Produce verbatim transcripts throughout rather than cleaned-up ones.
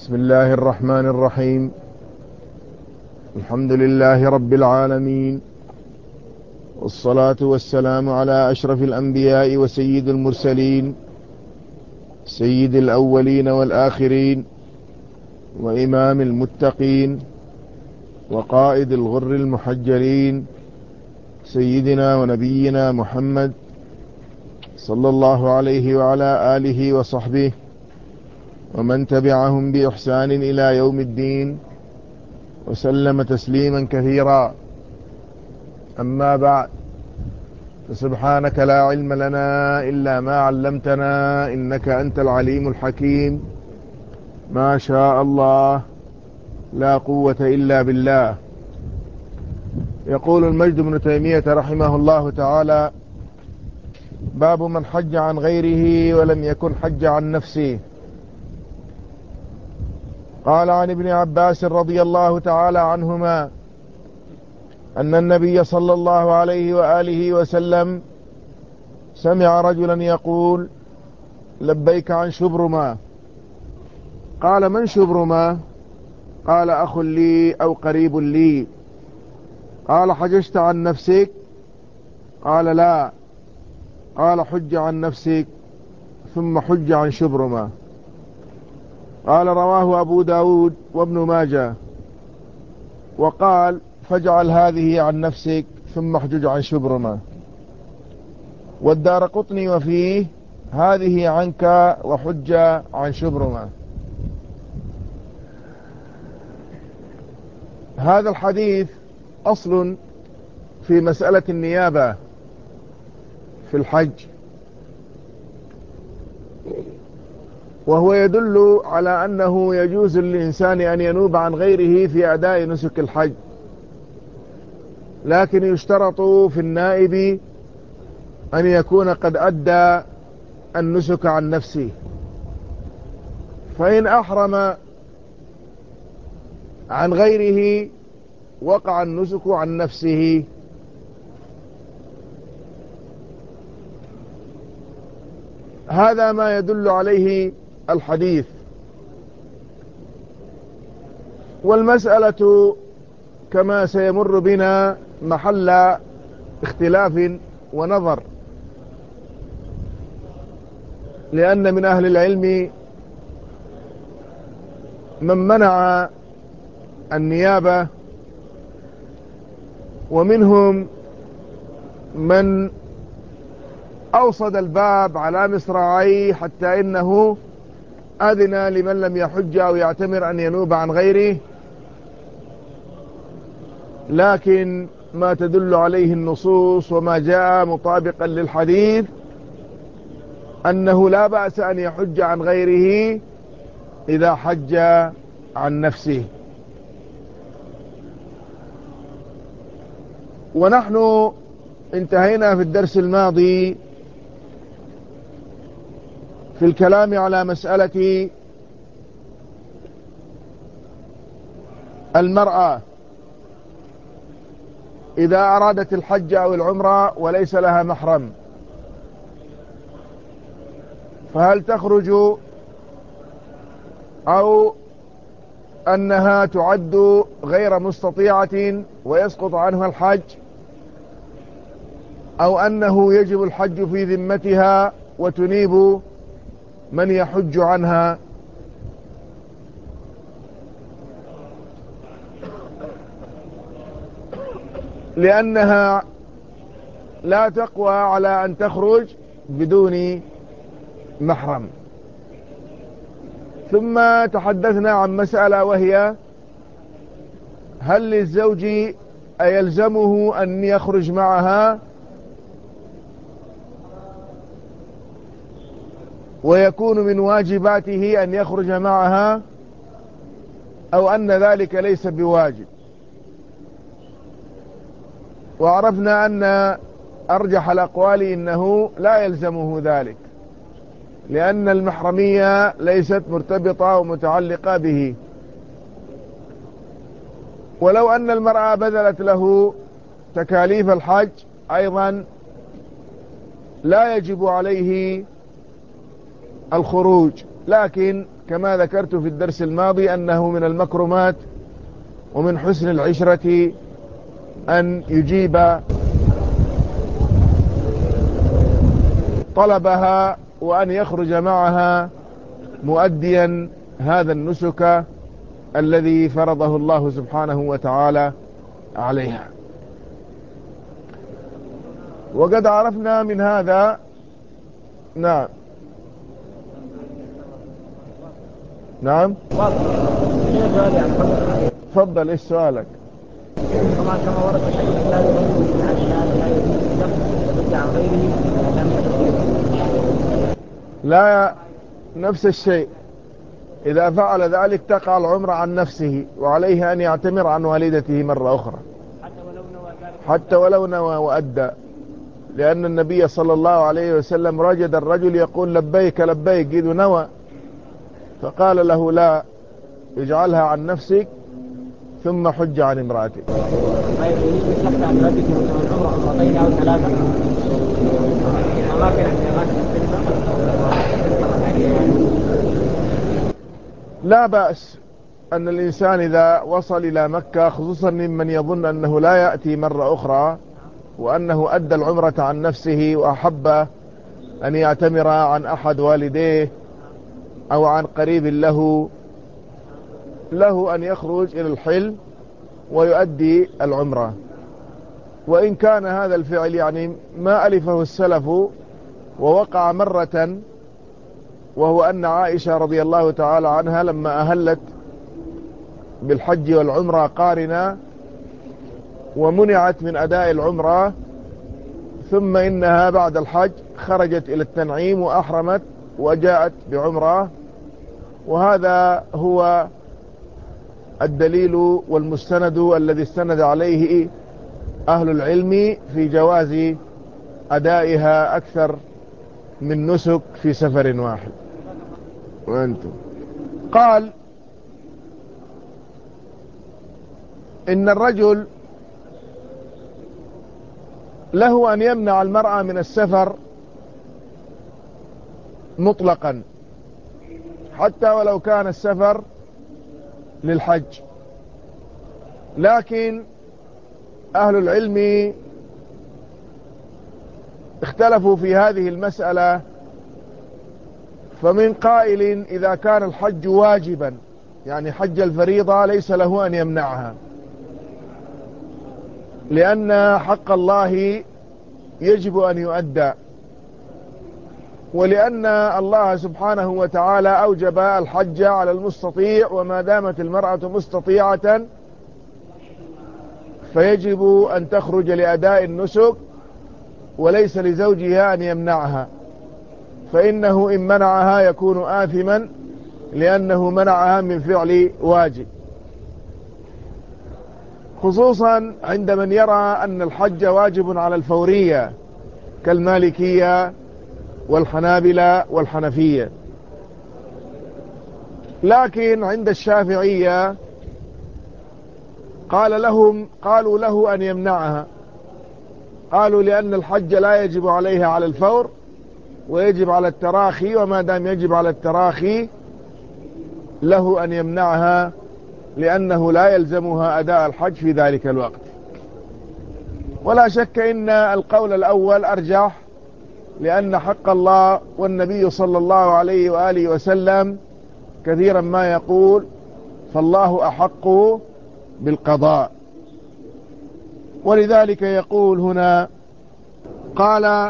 بسم الله الرحمن الرحيم. الحمد لله رب العالمين، والصلاة والسلام على أشرف الأنبياء وسيد المرسلين، سيد الأولين والآخرين، وإمام المتقين، وقائد الغر المحجلين، سيدنا ونبينا محمد صلى الله عليه وعلى آله وصحبه ومن تبعهم بإحسان إلى يوم الدين، وسلم تسليما كثيرا. أما بعد، فسبحانك لا علم لنا إلا ما علمتنا، إنك أنت العليم الحكيم. ما شاء الله، لا قوة إلا بالله. يقول المجد بن تيمية رحمه الله تعالى: باب من حج عن غيره ولم يكن حج عن نفسه. قال عن ابن عباس رضي الله تعالى عنهما أن النبي صلى الله عليه وآله وسلم سمع رجلا يقول: لبيك عن شبرما. قال: من شبرما؟ قال: أخ لي أو قريب لي. قال: حججت عن نفسك؟ قال: لا. قال: حج عن نفسك ثم حج عن شبرما. قال: رواه أبو داود وابن ماجه. وقال: فاجعل هذه عن نفسك ثم احجج عن شبرما. والدارقطني وفيه: هذه عنك وحج عن شبرما. هذا الحديث أصل في مسألة النيابة في الحج، وهو يدل على أنه يجوز للإنسان أن ينوب عن غيره في أداء نسك الحج، لكن يشترط في النائب أن يكون قد أدى النسك عن نفسه. فإن أحرم عن غيره وقع النسك عن نفسه. هذا ما يدل عليه الحديث. والمسألة كما سيمر بنا محل اختلاف ونظر، لأن من أهل العلم من منع النيابة، ومنهم من أوصد الباب على مصراعيه حتى إنه أذن لمن لم يحج أو يعتمر أن ينوب عن غيره. لكن ما تدل عليه النصوص وما جاء مطابقا للحديث أنه لا بأس أن يحج عن غيره إذا حج عن نفسه. ونحن انتهينا في الدرس الماضي في الكلام على مسألة المرأة إذا أرادت الحج أو العمرة وليس لها محرم، فهل تخرج أو أنها تعد غير مستطيعة ويسقط عنها الحج، أو أنه يجب الحج في ذمتها وتنيب من يحج عنها؟ لأنها لا تقوى على أن تخرج بدون محرم. ثم تحدثنا عن مسألة، وهي: هل للزوج أيلزمه أن يخرج معها ويكون من واجباته أن يخرج معها، أو أن ذلك ليس بواجب؟ وعرفنا أن أرجح الأقوال إنه لا يلزمه ذلك، لأن المحرمية ليست مرتبطة ومتعلقة به. ولو أن المرأة بذلت له تكاليف الحج أيضا لا يجب عليه الخروج، لكن كما ذكرت في الدرس الماضي أنه من المكرمات ومن حسن العشرة أن يجيب طلبها وأن يخرج معها مؤديا هذا النسك الذي فرضه الله سبحانه وتعالى عليها. وقد عرفنا من هذا. نعم نعم تفضل، ايش سؤالك؟ طبعا كما ورد في الحديث لا يؤمن عن الشهاده لا يؤمن عن غيره. لا، نفس الشيء، إذا فعل ذلك تقع العمرة عن نفسه، وعليه أن يعتمر عن والدته مرة أخرى حتى ولو نوى وأدى، لأن النبي صلى الله عليه وسلم رجد الرجل يقول لبيك لبيك إذ نوى، فقال له لا، اجعلها عن نفسك ثم حج عن امرأتك. لا بأس أن الإنسان إذا وصل إلى مكة، خصوصا ممن يظن أنه لا يأتي مرة أخرى وأنه أدى العمرة عن نفسه وأحب أن يعتمر عن أحد والديه أو عن قريب له، له أن يخرج إلى الحل ويؤدي العمرة. وإن كان هذا الفعل يعني ما ألفه السلف ووقع مرة، وهو أن عائشة رضي الله تعالى عنها لما أهلت بالحج والعمرة قارنة ومنعت من أداء العمرة، ثم إنها بعد الحج خرجت إلى التنعيم وأحرمت وجاءت بعمرة، وهذا هو الدليل والمستند الذي استند عليه أهل العلم في جواز أدائها أكثر من نسك في سفر واحد. وأنتم قال إن الرجل له أن يمنع المرأة من السفر مطلقا حتى ولو كان السفر للحج، لكن أهل العلم اختلفوا في هذه المسألة، فمن قائل إذا كان الحج واجبا يعني حج الفريضة ليس له أن يمنعها، لأن حق الله يجب أن يؤدى، ولأن الله سبحانه وتعالى أوجب الحج على المستطيع، وما دامت المرأة مستطيعة فيجب أن تخرج لأداء النسك، وليس لزوجها أن يمنعها، فإنه إن منعها يكون آثما لأنه منعها من فعل واجب، خصوصا عند من يرى أن الحج واجب على الفورية كالمالكية والحنابلة والحنفية. لكن عند الشافعية قال لهم قالوا له أن يمنعها، قالوا لأن الحج لا يجب عليها على الفور ويجب على التراخي، وما دام يجب على التراخي له أن يمنعها، لأنه لا يلزمها أداء الحج في ذلك الوقت. ولا شك إن القول الأول أرجح، لأن حق الله والنبي صلى الله عليه وآله وسلم كثيرا ما يقول فالله أحق بالقضاء، ولذلك يقول هنا قال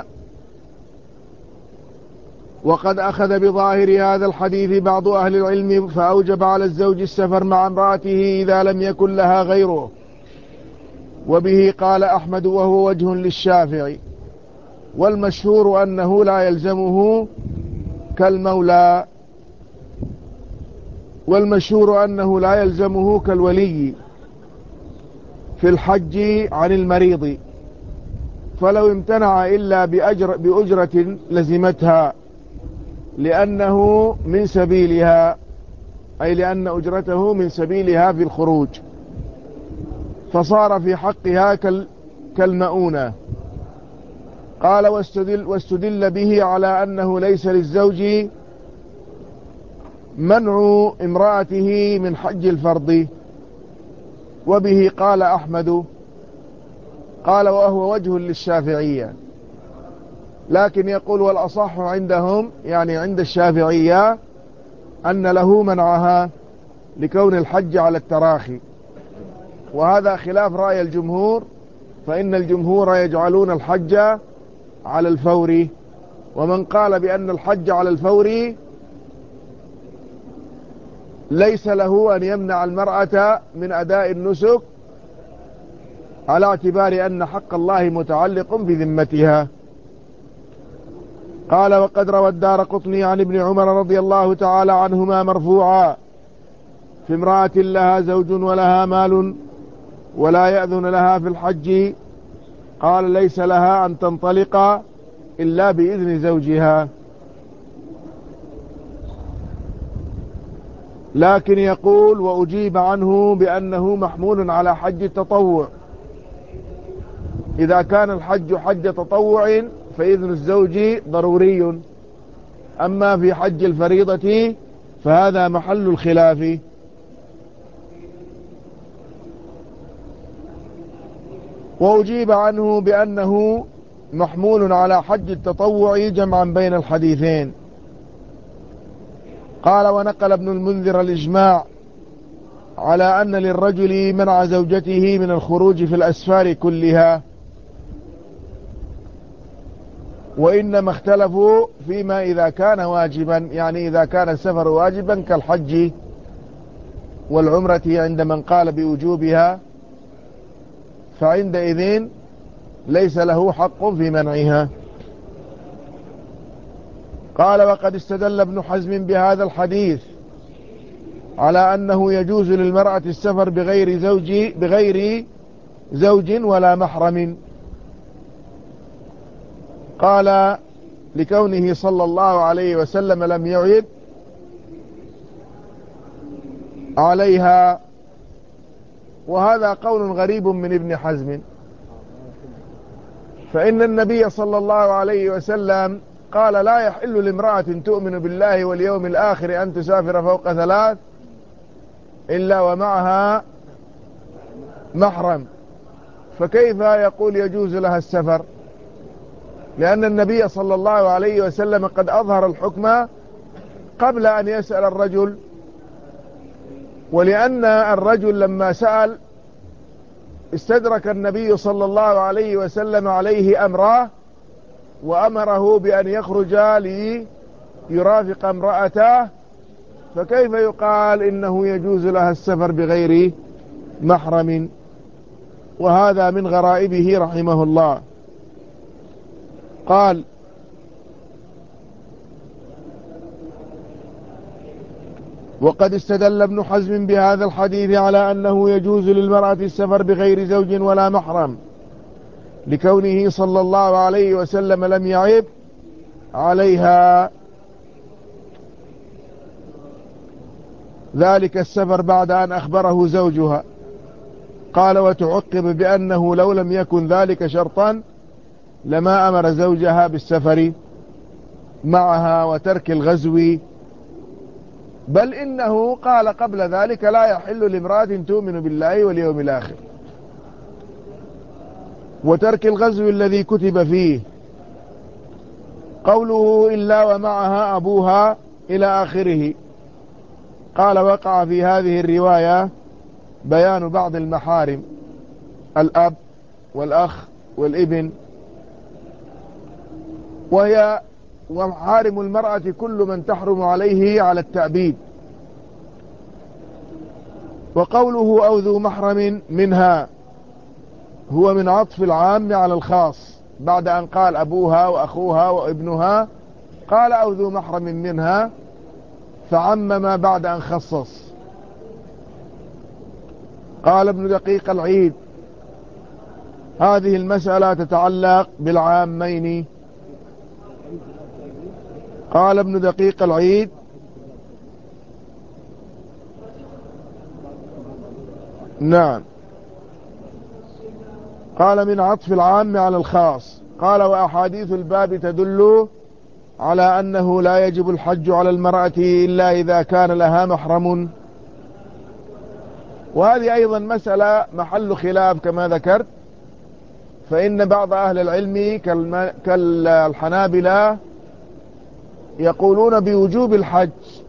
وقد أخذ بظاهر هذا الحديث بعض أهل العلم فأوجب على الزوج السفر مع امرأته إذا لم يكن لها غيره، وبه قال أحمد وهو وجه للشافعي، والمشهور أنه لا يلزمه كالمولى والمشهور أنه لا يلزمه كالولي في الحج عن المريض، فلو امتنع إلا بأجر بأجرة لزمتها، لأنه من سبيلها، أي لأن أجرته من سبيلها في الخروج، فصار في حقها كالمؤونة. قال واستدل, واستدل به على أنه ليس للزوج منع امرأته من حج الفرض، وبه قال أحمد، قال وهو وجه للشافعية، لكن يقول والأصح عندهم يعني عند الشافعية أن له منعها لكون الحج على التراخي، وهذا خلاف رأي الجمهور، فإن الجمهور يجعلون الحج على الفور، ومن قال بأن الحج على الفور ليس له أن يمنع المرأة من أداء النسك على اعتبار أن حق الله متعلق بذمتها. قال وقد روى الدارقطني عن ابن عمر رضي الله تعالى عنهما مرفوعا في امرأة لها زوج ولها مال ولا يأذن لها في الحج، قال ليس لها أن تنطلق إلا بإذن زوجها. لكن يقول وأجيب عنه بأنه محمول على حج التطوع، إذا كان الحج حج تطوع فإذن الزوج ضروري، أما في حج الفريضة فهذا محل الخلاف. وأجيب عنه بأنه محمول على حج التطوع جمعا بين الحديثين. قال ونقل ابن المنذر الإجماع على أن للرجل منع زوجته من الخروج في الأسفار كلها، وإنما اختلفوا فيما إذا كان واجبا، يعني إذا كان السفر واجبا كالحج والعمرة عند من قال بوجوبها، فعندئذ ليس له حق في منعها. قال وقد استدل ابن حزم بهذا الحديث على أنه يجوز للمرأة السفر بغير زوج بغير زوج ولا محرم، قال لكونه صلى الله عليه وسلم لم يعب عليها، وهذا قول غريب من ابن حزم، فإن النبي صلى الله عليه وسلم قال لا يحل لامرأة تؤمن بالله واليوم الآخر أن تسافر فوق ثلاث إلا ومعها محرم، فكيف يقول يجوز لها السفر؟ لأن النبي صلى الله عليه وسلم قد أظهر الحكم قبل أن يسأل الرجل، ولأن الرجل لما سأل استدرك النبي صلى الله عليه وسلم عليه أمره وأمره بأن يخرج ليرافق امرأته، فكيف يقال إنه يجوز لها السفر بغير محرم؟ وهذا من غرائبه رحمه الله. قال وقد استدل ابن حزم بهذا الحديث على أنه يجوز للمرأة السفر بغير زوج ولا محرم لكونه صلى الله عليه وسلم لم يعب عليها ذلك السفر بعد أن أخبره زوجها. قال وتعقب بأنه لو لم يكن ذلك شرطا لما أمر زوجها بالسفر معها وترك الغزو، بل إنه قال قبل ذلك لا يحل لامرأة تؤمن بالله واليوم الآخر، وترك الغزو الذي كتب فيه. قوله إلا ومعها أبوها إلى آخره، قال وقع في هذه الرواية بيان بعض المحارم، الأب والأخ والابن، وهي ومحارم المرأة كل من تحرم عليه على التأبيد. وقوله أو ذو محرم منها هو من عطف العام على الخاص، بعد أن قال أبوها وأخوها وابنها قال أو ذو محرم منها فعمم بعد أن خصص. قال ابن دقيق العيد هذه المسألة تتعلق بالعامين. قال ابن دقيق العيد نعم، قال من عطف العام على الخاص. قال وأحاديث الباب تدل على أنه لا يجب الحج على المرأة إلا إذا كان لها محرم، وهذه أيضا مسألة محل خلاف كما ذكرت. فإن بعض أهل العلم كالحنابلة يقولون بوجوب الحج،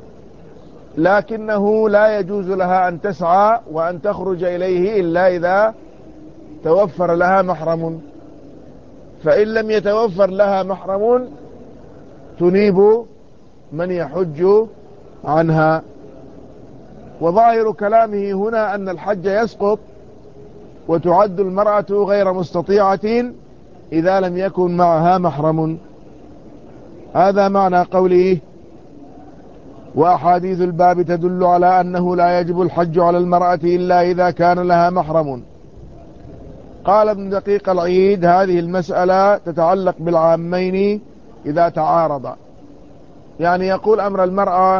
لكنه لا يجوز لها أن تسعى وأن تخرج إليه إلا إذا توفر لها محرم، فإن لم يتوفر لها محرم تنيب من يحج عنها. وظاهر كلامه هنا أن الحج يسقط وتعد المرأة غير مستطيعة إذا لم يكن معها محرم. هذا معنى قوله: وأحاديث الباب تدل على أنه لا يجب الحج على المرأة إلا إذا كان لها محرم. قال ابن دقيق العيد: هذه المسألة تتعلق بالعامين إذا تعارضا، يعني يقول أمر المرأة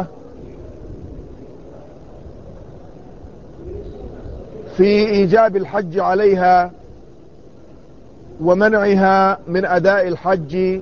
في إيجاب الحج عليها ومنعها من أداء الحج،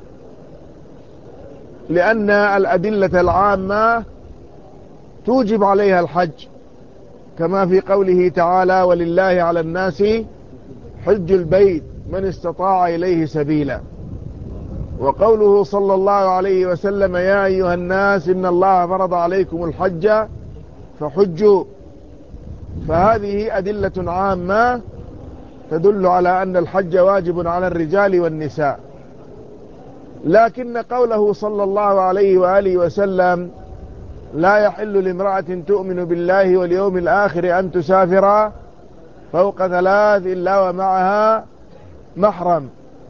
لأن الأدلة العامة توجب عليها الحج، كما في قوله تعالى: ولله على الناس حج البيت من استطاع إليه سبيلا، وقوله صلى الله عليه وسلم: يا أيها الناس إن الله فرض عليكم الحج فحجوا. فهذه أدلة عامة تدل على أن الحج واجب على الرجال والنساء، لكن قوله صلى الله عليه وآله وسلم: لا يحل لامرأة تؤمن بالله واليوم الآخر أن تسافر فوق ثلاث إلا ومعها محرم،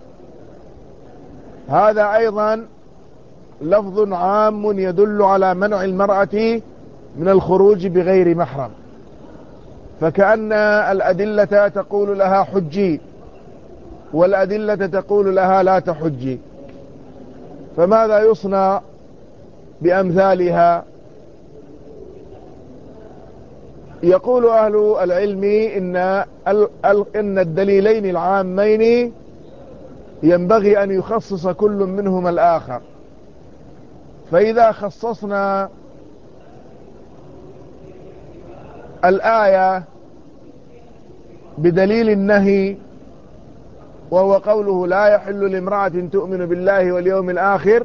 هذا أيضا لفظ عام يدل على منع المرأة من الخروج بغير محرم، فكأن الأدلة تقول لها حجي والأدلة تقول لها لا تحجي، فماذا يصنع بأمثالها؟ يقول أهل العلم إن إن الدليلين العامين ينبغي أن يخصص كل منهما الآخر، فإذا خصصنا الآية بدليل النهي وهو قوله: لا يحل لامرأة تؤمن بالله واليوم الآخر،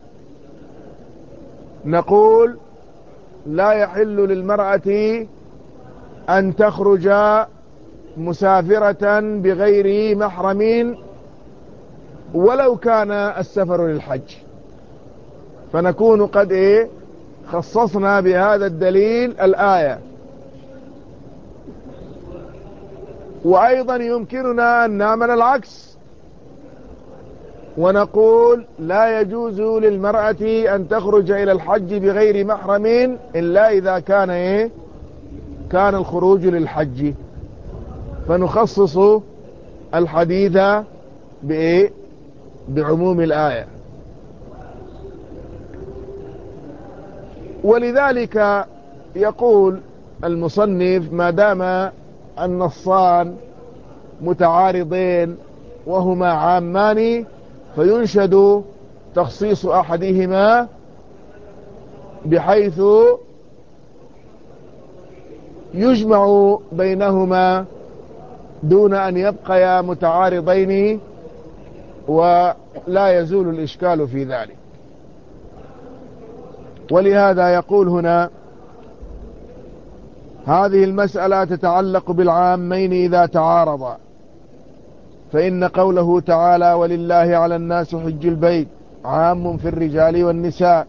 نقول: لا يحل للمرأة أن تخرج مسافرة بغير محرم ولو كان السفر للحج، فنكون قد إيه خصصنا بهذا الدليل الآية. وأيضا يمكننا أن نعمل العكس ونقول: لا يجوز للمرأة أن تخرج إلى الحج بغير محرم إلا إذا كان إيه كان الخروج للحج، فنخصص الحديث بإيه بعموم الآية. ولذلك يقول المصنف: ما دام النصان متعارضين وهما عامان فينشد تخصيص أحدهما بحيث يجمع بينهما دون أن يبقيا متعارضين ولا يزول الإشكال في ذلك. ولهذا يقول هنا: هذه المسألة تتعلق بالعامين إذا تعارضا، فإن قوله تعالى: ولله على الناس حج البيت عام في الرجال والنساء،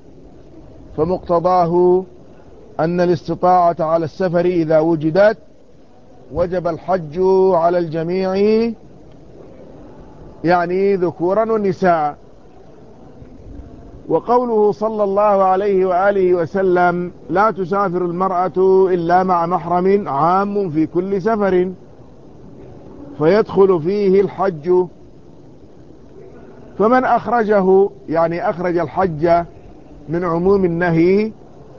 فمقتضاه أن الاستطاعة على السفر إذا وجدت وجب الحج على الجميع، يعني ذكورا ونساء. وقوله صلى الله عليه وآله وسلم: لا تسافر المرأة إلا مع محرم، عام في كل سفر، فيدخل فيه الحج. فمن أخرجه، يعني أخرج الحج من عموم النهي،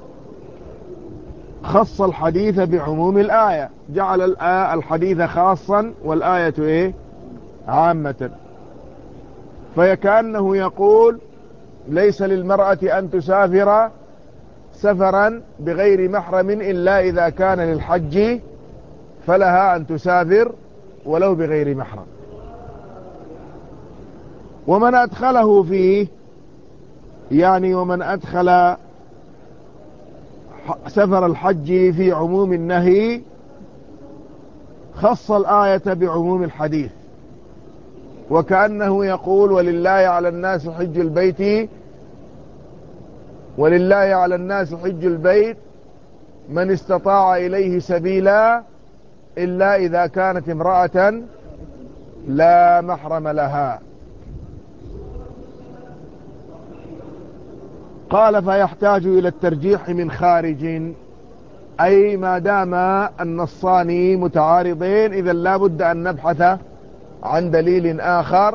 خص الحديث بعموم الآية، جعل الحديث خاصا والآية إيه عامة، فكأنه يقول: ليس للمرأة أن تسافر سفرا بغير محرم إلا إذا كان للحج، فلها أن تسافر ولو بغير محرم. ومن أدخله فيه، يعني ومن أدخل سفر الحج في عموم النهي، خص الآية بعموم الحديث، وكأنه يقول ولله على الناس حج البيت ولله على الناس حج البيت من استطاع إليه سبيلا إلا إذا كانت امرأة لا محرم لها. قال فيحتاج إلى الترجيح من خارج، أي ما دام النصان متعارضين إذا لا بد أن نبحث عن دليل آخر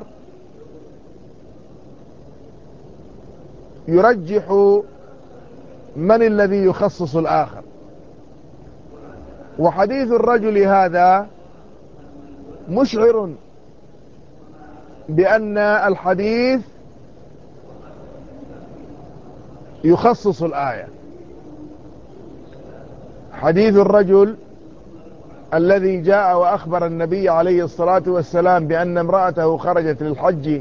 يرجح من الذي يخصص الآخر. وحديث الرجل هذا مشعر بأن الحديث يخصص الآية. حديث الرجل الذي جاء وأخبر النبي عليه الصلاة والسلام بأن امرأته خرجت للحج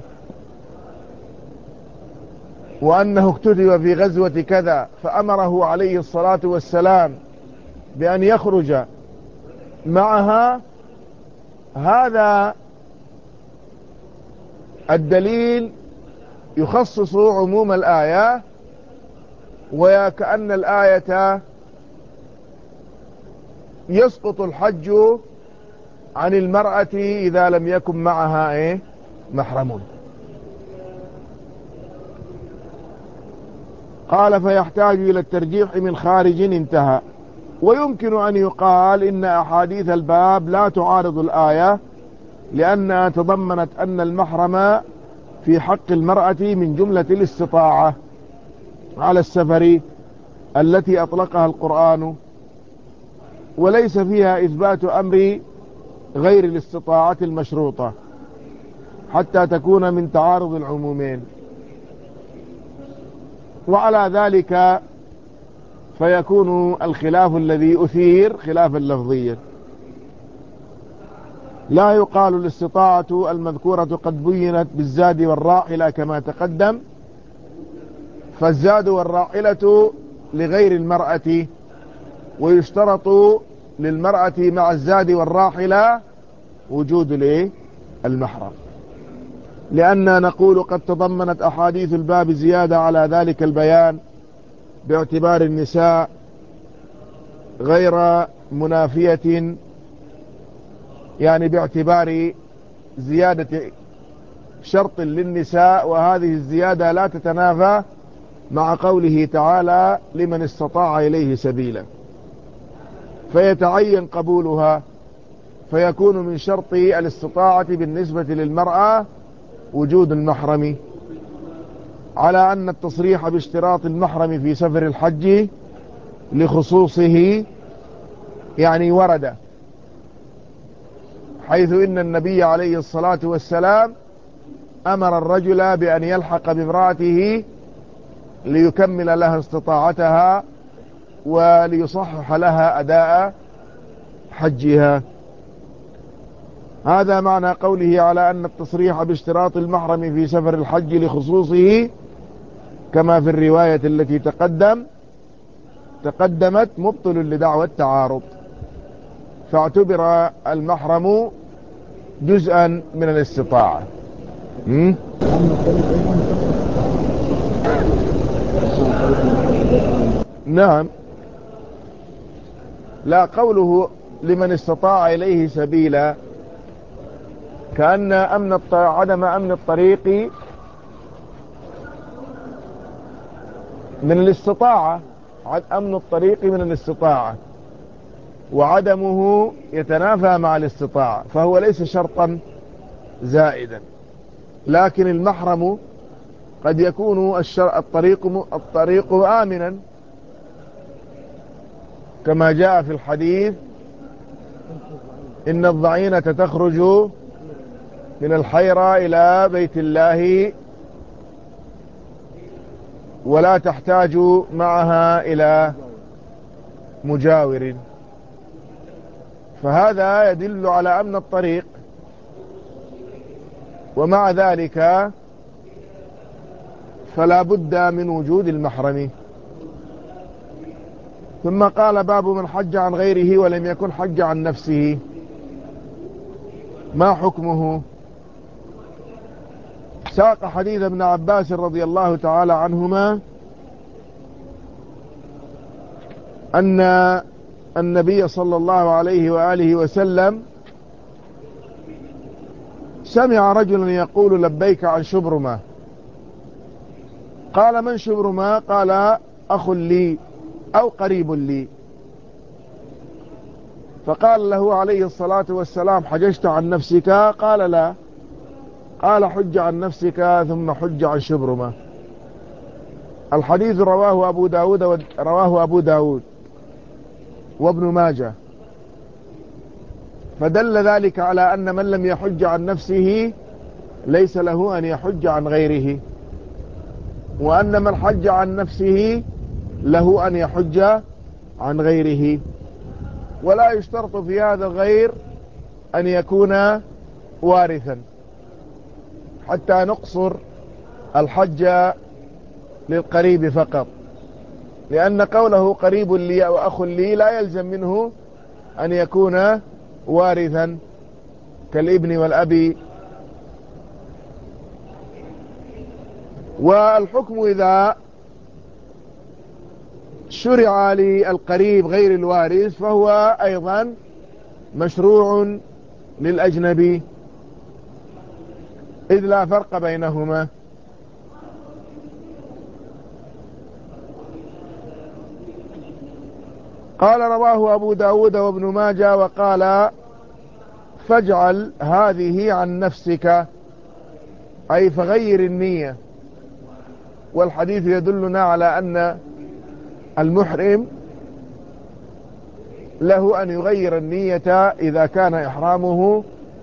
وأنه اكتتب في غزوة كذا، فأمره عليه الصلاة والسلام بأن يخرج معها، هذا الدليل يخصص عموم الآية، وكأن الآية يسقط الحج عن المرأة إذا لم يكن معها إيه محرم. قال فيحتاج إلى الترجيح من خارج، انتهى. ويمكن أن يقال إن أحاديث الباب لا تعارض الآية، لأنها تضمنت أن المحرم في حق المرأة من جملة الاستطاعة على السفر التي أطلقها القرآن، وليس فيها إثبات أمر غير الاستطاعة المشروطة حتى تكون من تعارض العمومين. وعلى ذلك فيكون الخلاف الذي أثير خلافا لفظيا. لا يقال الاستطاعة المذكورة قد بينت بالزاد والراحلة كما تقدم، فالزاد والراحلة لغير المرأة، ويشترط للمرأة مع الزاد والراحلة وجود الايه المحرم، لأننا نقول قد تضمنت أحاديث الباب زيادة على ذلك البيان باعتبار النساء غير منافية، يعني باعتبار زيادة شرط للنساء، وهذه الزيادة لا تتنافى مع قوله تعالى لمن استطاع إليه سبيلا، فيتعين قبولها، فيكون من شرط الاستطاعة بالنسبة للمرأة وجود المحرم، على أن التصريح باشتراط المحرم في سفر الحج لخصوصه يعني ورد، حيث إن النبي عليه الصلاة والسلام أمر الرجل بأن يلحق بامرأته ليكمل لها استطاعتها وليصحح لها أداء حجها. هذا معنى قوله على أن التصريح باشتراط المحرم في سفر الحج لخصوصه كما في الرواية التي تقدم تقدمت مبطل لدعوى التعارض، فاعتبر المحرم جزءا من الاستطاعة. نعم، لا، قوله لمن استطاع إليه سبيلا كأن أمن الط... عدم أمن الطريق من الاستطاعة، أمن الطريق من الاستطاعة، وعدمه يتنافى مع الاستطاعة، فهو ليس شرطا زائدا. لكن المحرم قد يكون الشر... الطريق الطريق آمنا، كما جاء في الحديث إن الضعينة تخرج من الحيرة إلى بيت الله ولا تحتاج معها إلى مجاور. فهذا يدل على أمن الطريق، ومع ذلك فلا بد من وجود المحرم. ثم قال باب من حج عن غيره ولم يكن حج عن نفسه، ما حكمه؟ ساق حديث ابن عباس رضي الله تعالى عنهما أن النبي صلى الله عليه وآله وسلم سمع رجلا يقول لبيك عن شبرمة. قال من شبرمة؟ قال أخ لي أو قريب لي. فقال له عليه الصلاة والسلام حججت عن نفسك؟ قال لا. قال حج عن نفسك ثم حج عن شبرمة. الحديث رواه أبو داود رواه أبو داود وابن ماجه. فدل ذلك على أن من لم يحج عن نفسه ليس له أن يحج عن غيره، وأن من حج عن نفسه له أن يحج عن غيره. ولا يشترط في هذا الغير أن يكون وارثا، حتى نقصر الحج للقريب فقط، لأن قوله قريب لي أو أخ لي لا يلزم منه أن يكون وارثا كالابن والأب. والحكم إذا شرع للقريب غير الوارث فهو أيضا مشروع للأجنبي، إذ لا فرق بينهما. قال رواه أبو داود وابن ماجه وقال فاجعل هذه عن نفسك، أي فغير النية. والحديث يدلنا على أن المحرم له أن يغير النية إذا كان إحرامه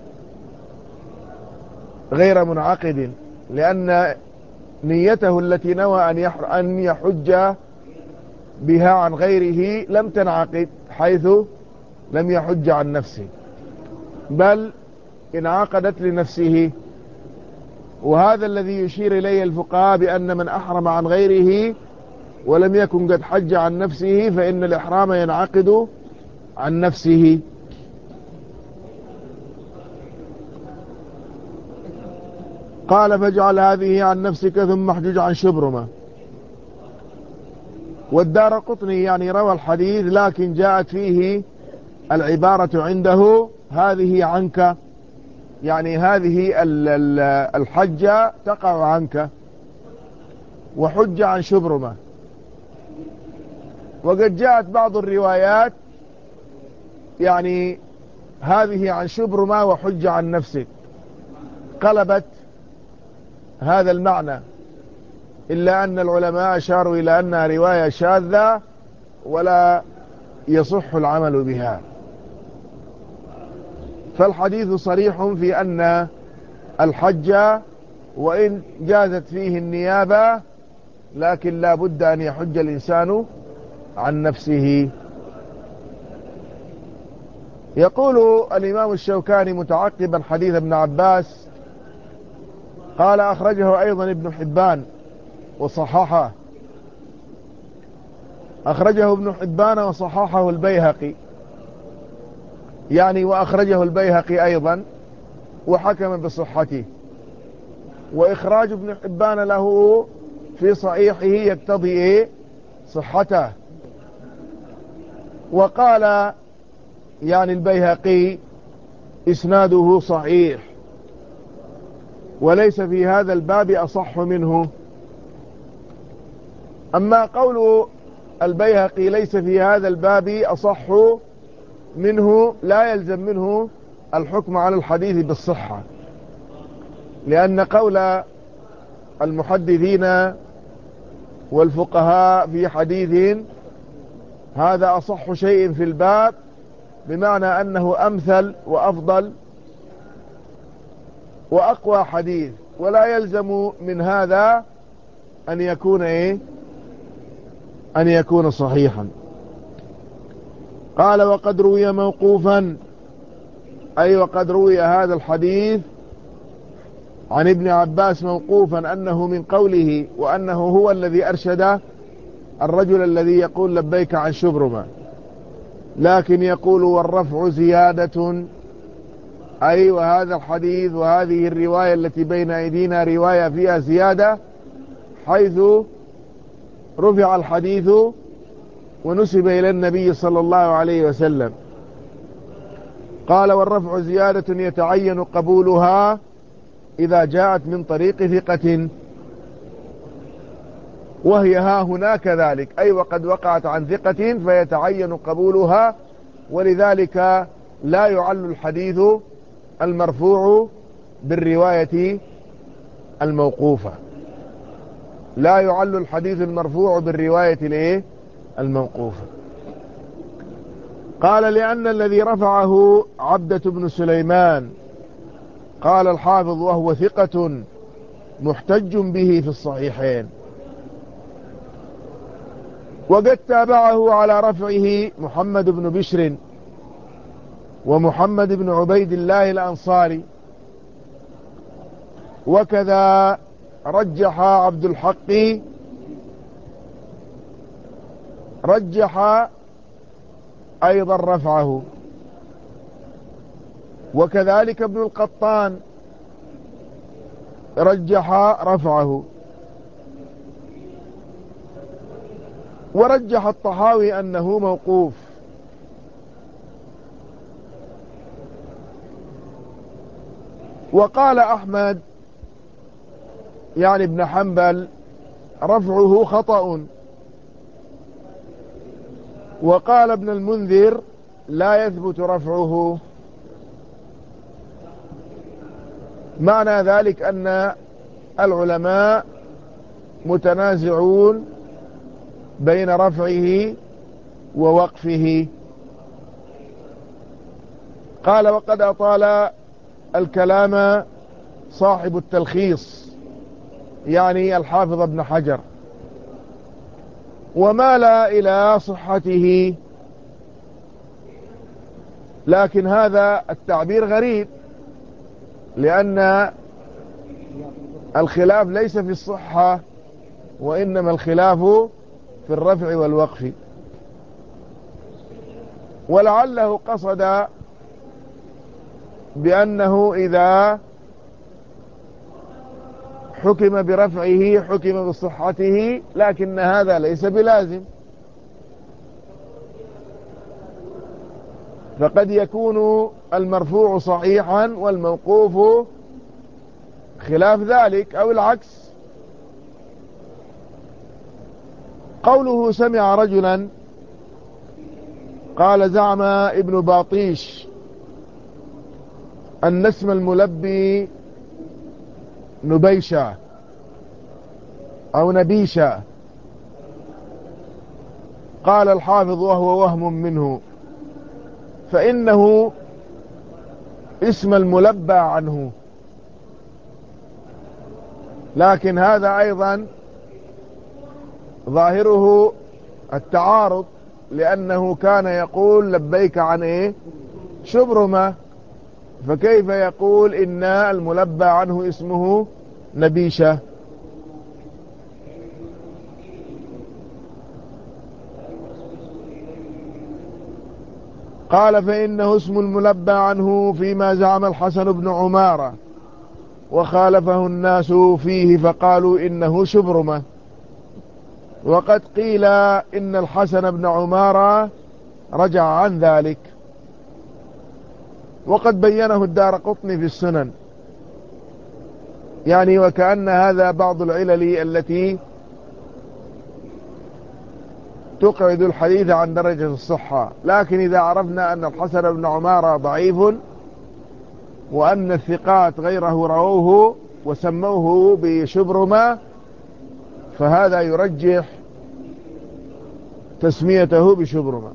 غير منعقد، لأن نيته التي نوى أن يحج بها عن غيره لم تنعقد، حيث لم يحج عن نفسه، بل انعقدت لنفسه. وهذا الذي يشير إليه الفقهاء بأن من أحرم عن غيره ولم يكن قد حج عن نفسه فإن الإحرام ينعقد عن نفسه. قال فاجعل هذه عن نفسك ثم احجج عن شبرمة. والدارقطني يعني روى الحديث، لكن جاءت فيه العبارة عنده هذه عنك، يعني هذه الحجة تقع عنك، وحج عن شبرمة. وقد جاءت بعض الروايات يعني هذه عن شبرمة وحج عن نفسك، قلبت هذا المعنى، إلا أن العلماء أشاروا إلى أنها رواية شاذة ولا يصح العمل بها. فالحديث صريح في أن الحج وإن جازت فيه النيابة لكن لا بد أن يحج الإنسان عن نفسه. يقول الإمام الشوكاني متعقبا حديث ابن عباس، قال أخرجه أيضا ابن حبان وصححه، أخرجه ابن حبان وصححه البيهقي، يعني وأخرجه البيهقي أيضا وحكم بصحته. وإخراج ابن حبان له في صحيحه يقتضي إيه؟ صحته. وقال يعني البيهقي إسناده صحيح، وليس في هذا الباب أصح منه. أما قول البيهقي ليس في هذا الباب أصح منه لا يلزم منه الحكم على الحديث بالصحة، لأن قول المحدثين والفقهاء في حديث هذا أصح شيء في الباب بمعنى أنه أمثل وأفضل وأقوى حديث، ولا يلزم من هذا أن يكون إيه أن يكون صحيحا. قال وقد روي موقوفا، أي وقد روي هذا الحديث عن ابن عباس موقوفا، أنه من قوله وأنه هو الذي أرشد الرجل الذي يقول لبيك عن شبرمة، لكن يقول والرفع زيادة، أي وهذا الحديث وهذه الرواية التي بين أيدينا رواية فيها زيادة، حيث رفع الحديث ونسب إلى النبي صلى الله عليه وسلم. قال والرفع زيادة يتعين قبولها إذا جاءت من طريق ثقة، وهي ها هنا كذلك، أي وقد وقعت عن ثقة فيتعين قبولها، ولذلك لا يعل الحديث المرفوع بالرواية الموقوفة، لا يعل الحديث المرفوع بالرواية الايه الموقوفة. قال لأن الذي رفعه عبدة بن سليمان، قال الحافظ وهو ثقة محتج به في الصحيحين، وقد تابعه على رفعه محمد بن بشر ومحمد بن عبيد الله الأنصاري، وكذا رجح عبد الحق رجح أيضا رفعه، وكذلك ابن القطان رجح رفعه، ورجح الطحاوي أنه موقوف. وقال أحمد يعني ابن حنبل رفعه خطأ، وقال ابن المنذر لا يثبت رفعه. معنى ذلك أن العلماء متنازعون بين رفعه ووقفه. قال وقد أطال الكلام صاحب التلخيص يعني الحافظ ابن حجر، ومال إلى صحته، لكن هذا التعبير غريب، لأن الخلاف ليس في الصحة، وإنما الخلاف في الرفع والوقف. ولعله قصد بأنه إذا حكم برفعه حكم بصحته، لكن هذا ليس بلازم، فقد يكون المرفوع صحيحا والموقوف خلاف ذلك أو العكس. قوله سمع رجلا، قال زعم ابن باطيش أن اسم الملبي نبيشة أو نبيشة. قال الحافظ وهو وهم منه، فإنه اسم الملبى عنه، لكن هذا أيضا ظاهره التعارض، لأنه كان يقول لبيك عن إيه شبرمة، فكيف يقول إن الملبى عنه اسمه نبيشة؟ قال فإنه اسم الملبى عنه فيما زعم الحسن بن عمارة، وخالفه الناس فيه فقالوا إنه شبرمة، وقد قيل إن الحسن بن عمارة رجع عن ذلك، وقد بينه الدارقطني في السنن، يعني وكأن هذا بعض العلل التي تقعد الحديث عن درجة الصحة. لكن إذا عرفنا أن الحسن بن عمارة ضعيف، وأن الثقات غيره رووه وسموه بشبرمة، فهذا يرجح تسميته بشبرمة.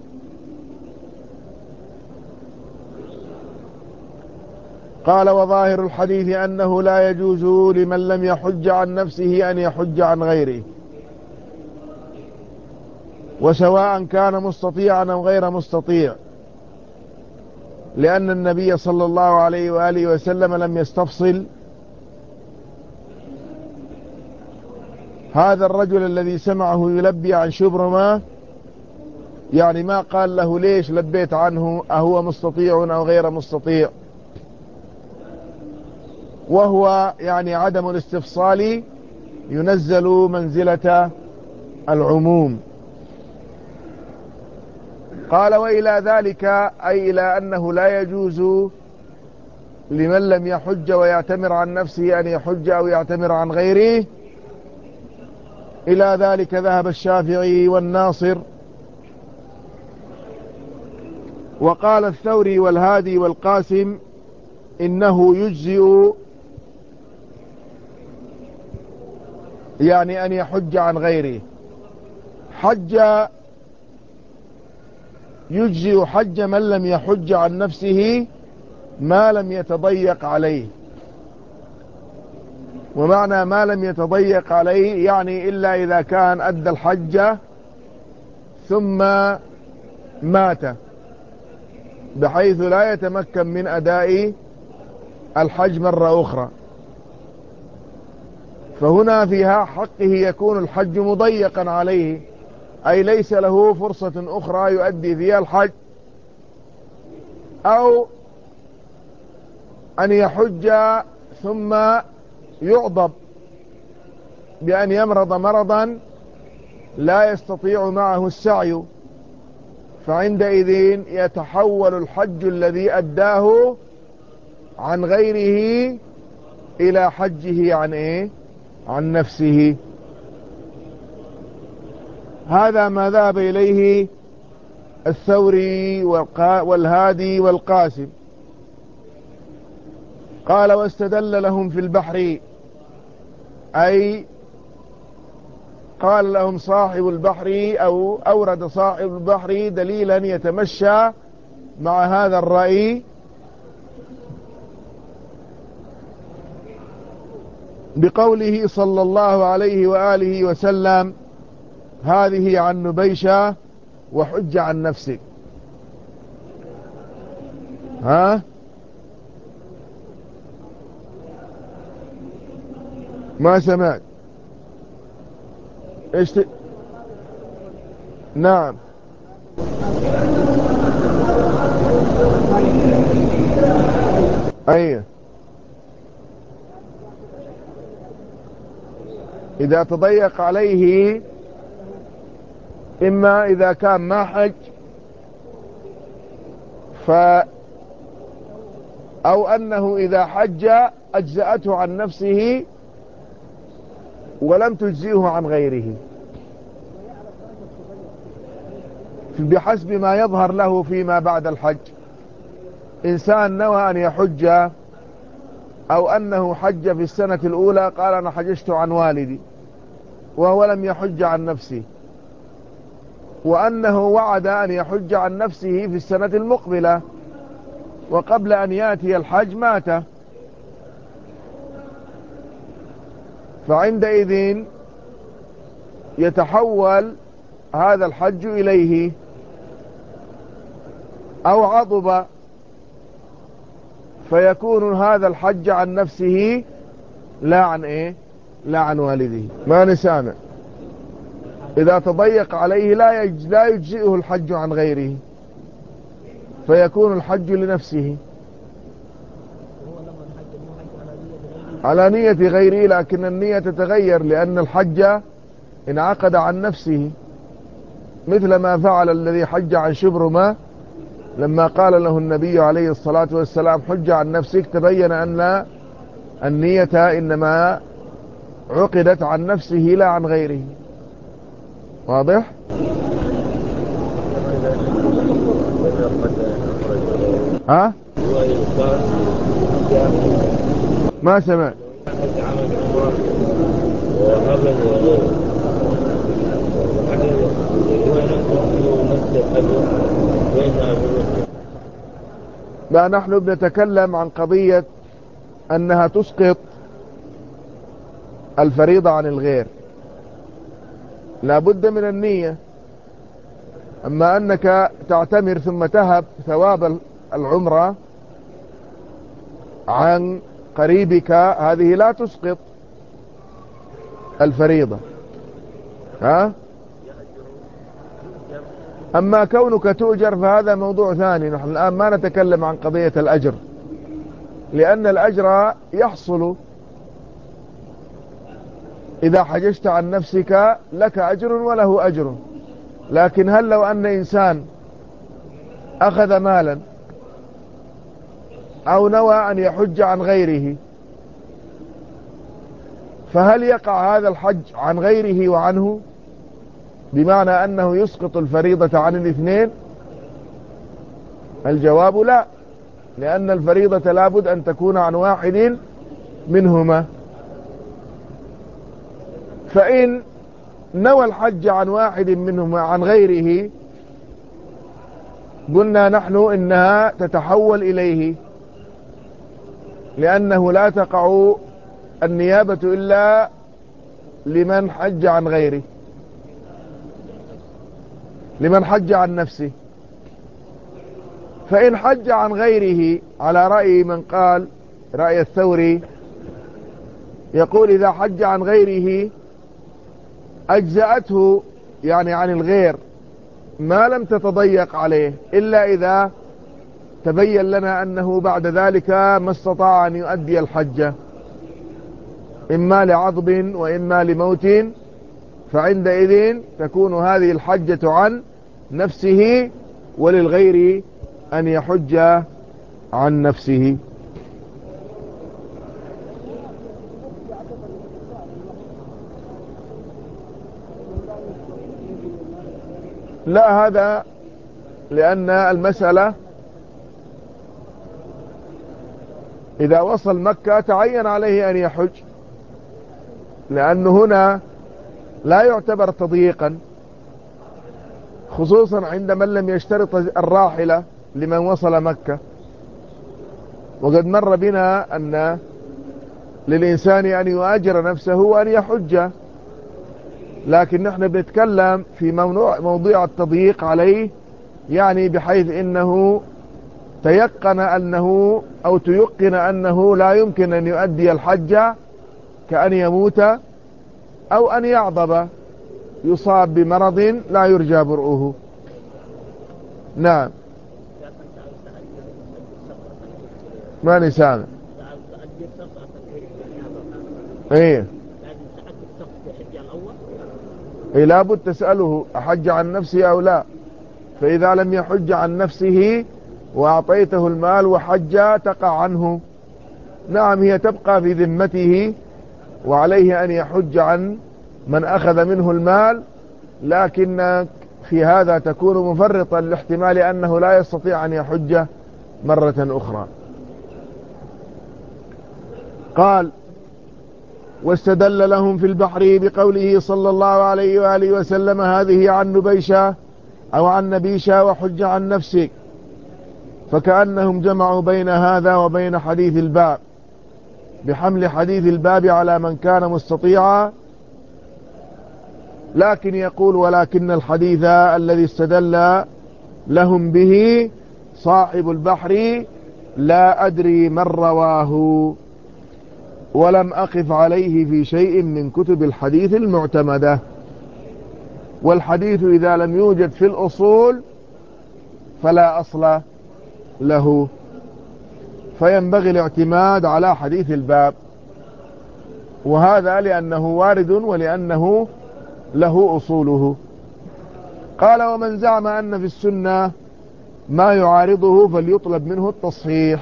قال وظاهر الحديث أنه لا يجوز لمن لم يحج عن نفسه أن يحج عن غيره. وسواء كان مستطيعا أو غير مستطيع، لأن النبي صلى الله عليه وآله وسلم لم يستفصل هذا الرجل الذي سمعه يلبي عن شبرمة، يعني ما قال له ليش لبيت عنه، أهو مستطيع أو غير مستطيع، وهو يعني عدم الاستفصال ينزل منزلة العموم. قال وإلى ذلك أي إلى أنه لا يجوز لمن لم يحج ويعتمر عن نفسه أن يحج أو يعتمر عن غيره، إلى ذلك ذهب الشافعي والناصر. وقال الثوري والهادي والقاسم إنه يجزئ يعني أن يحج عن غيره، حج يجزئ حج من لم يحج عن نفسه ما لم يتضيق عليه. ومعنى ما لم يتضيق عليه يعني إلا إذا كان أدى الحج ثم مات بحيث لا يتمكن من أداء الحج مرة أخرى، فهنا فيها حقه يكون الحج مضيقا عليه، أي ليس له فرصة أخرى يؤدي فيها الحج، أو أن يحج ثم يعضب بأن يمرض مرضا لا يستطيع معه السعي، فعندئذ يتحول الحج الذي أداه عن غيره إلى حجه عن إيه؟ عن نفسه. هذا ما ذهب إليه الثوري والهادي والقاسم. قال واستدل لهم في البحر، أي قال لهم صاحب البحر أو أورد صاحب البحر دليلا يتمشى مع هذا الرأي بقوله صلى الله عليه وآله وسلم هذه عن نبيشة وحج عن نفسك. ها ما سمعت ايش ت... نعم ايه اذا تضيق عليه، اما اذا كان ما حج ف او انه اذا حج اجزأته عن نفسه ولم تجزئه عن غيره، بحسب ما يظهر له فيما بعد الحج. إنسان نوى أن يحج أو أنه حج في السنة الأولى، قال أنا حججت عن والدي وهو لم يحج عن نفسه، وأنه وعد أن يحج عن نفسه في السنة المقبلة، وقبل أن يأتي الحج مات، فعندئذ يتحول هذا الحج إليه، أو عضب فيكون هذا الحج عن نفسه لا عن إيه؟ لا عن والده. ما نسامع. إذا تضيق عليه لا يج... لا يجزئه الحج عن غيره، فيكون الحج لنفسه على نية غيره، لكن النية تتغير لأن الحج انعقد عن نفسه، مثل ما فعل الذي حج عن شبرمة لما قال له النبي عليه الصلاة والسلام حج عن نفسك، تبين أن النية إنما عقدت عن نفسه لا عن غيره. واضح؟ ها؟ ما سمعت. لا، نحن بنتكلم عن قضية أنها تسقط الفريضة عن الغير، لا بد من النية. أما أنك تعتمر ثم تهب ثواب العمرة عن قريبك هذه لا تسقط الفريضة. ها؟ أما كونك تؤجر فهذا موضوع ثاني. نحن الآن ما نتكلم عن قضية الأجر، لأن الأجر يحصل إذا حججت عن نفسك، لك أجر وله أجر. لكن هل لو أن إنسان أخذ مالا أو نوى أن يحج عن غيره، فهل يقع هذا الحج عن غيره وعنه؟ بمعنى أنه يسقط الفريضة عن الاثنين؟ الجواب لا، لأن الفريضة لابد أن تكون عن واحد منهما. فإن نوى الحج عن واحد منهما عن غيره، قلنا نحن إنها تتحول إليه، لأنه لا تقع النيابة إلا لمن حج عن غيره، لمن حج عن نفسه. فإن حج عن غيره على رأي من قال، رأي الثوري يقول إذا حج عن غيره أجزأته، يعني عن الغير، ما لم تتضيق عليه، إلا إذا تبين لنا أنه بعد ذلك ما استطاع أن يؤدي الحج، إما لعضب وإما لموت، فعندئذ تكون هذه الحجة عن نفسه، وللغير أن يحج عن نفسه. لا، هذا لأن المسألة إذا وصل مكة تعين عليه أن يحج، لأنه هنا لا يعتبر تضييقا، خصوصا عند من لم يشترط الراحلة لمن وصل مكة. وقد مر بنا أن للإنسان أن يؤجر نفسه وأن يحج، لكن نحن بنتكلم في موضوع, موضوع التضييق عليه، يعني بحيث إنه تيقن أنه أو تيقن أنه لا يمكن أن يؤدي الحج، كأن يموت أو أن يعضب، يصاب بمرض لا يرجى برؤه. نعم. ما نسامع. ايه ايه لابد تسأله أحج عن نفسه أو لا. فإذا لم يحج عن نفسه وأعطيته المال وحج تقع عنه. نعم، هي تبقى في ذمته وعليه أن يحج عن من أخذ منه المال، لكن في هذا تكون مفرطا لاحتمال أنه لا يستطيع أن يحج مرة أخرى. قال: واستدل لهم في البحر بقوله صلى الله عليه وآله وسلم: هذه عن نبيشة أو عن نبيشة وحج عن نفسك، فكأنهم جمعوا بين هذا وبين حديث الباب، بحمل حديث الباب على من كان مستطيعا. لكن يقول: ولكن الحديث الذي استدل لهم به صاحب البحر لا أدري من رواه، ولم أقف عليه في شيء من كتب الحديث المعتمدة. والحديث إذا لم يوجد في الأصول فلا أصل له، فينبغي الاعتماد على حديث الباب، وهذا لأنه وارد ولأنه له أصوله. قال: ومن زعم أن في السنة ما يعارضه فليطلب منه التصحيح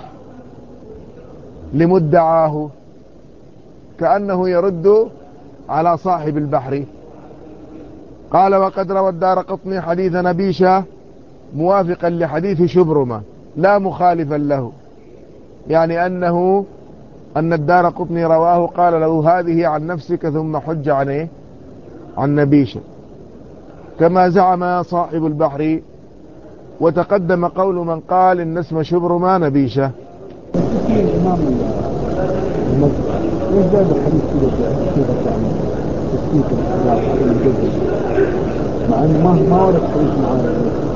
لمدعاه، كأنه يرد على صاحب البحر. قال: وقد روى الدارقطني حديث نبيشة موافقا لحديث شبرمة لا مخالفا له، يعني أنه أن الدارقطني رواه قال له: هذه عن نفسك ثم حج عن إيه؟ عن نبيشة، كما زعم صاحب البحر. وتقدم قول من قال إن اسم شبرمة نبيشة. الإمام المذكر يزداد الحديث كده في عن تسكيت الحجاب على الجزء مع انه ما ما ورد حديث معاوية.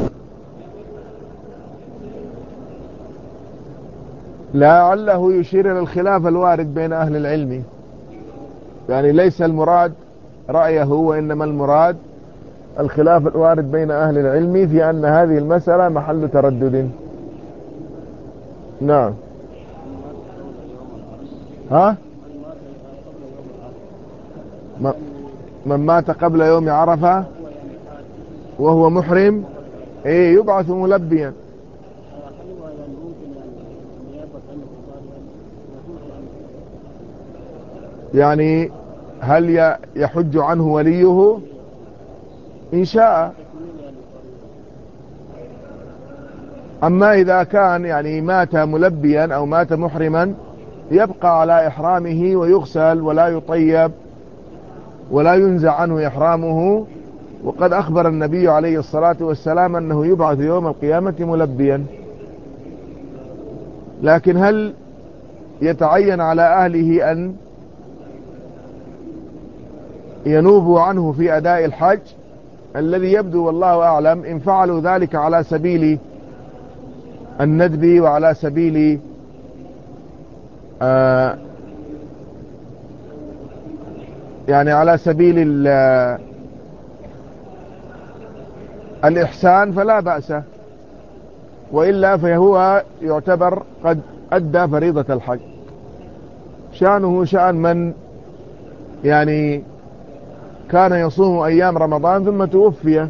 لعله يشير إلى الخلاف الوارد بين أهل العلم، يعني ليس المراد رأيه، وإنما المراد الخلاف الوارد بين أهل العلم في أن هذه المسألة محل تردد. نعم. ها؟ من مات قبل يوم عرفة وهو محرم ايه يبعث ملبيا. يعني هل يحج عنه وليه إن شاء؟ أما إذا كان يعني مات ملبيا أو مات محرما يبقى على إحرامه ويغسل ولا يطيب ولا ينزع عنه إحرامه، وقد أخبر النبي عليه الصلاة والسلام أنه يبعث يوم القيامة ملبيا. لكن هل يتعين على أهله أن ينوبوا عنه في أداء الحج؟ الذي يبدو والله أعلم إن فعلوا ذلك على سبيل الندب وعلى سبيل آه يعني على سبيل الإحسان فلا بأس، وإلا فهو يعتبر قد أدى فريضة الحج. شأنه شأن من يعني كان يصوم أيام رمضان ثم توفي،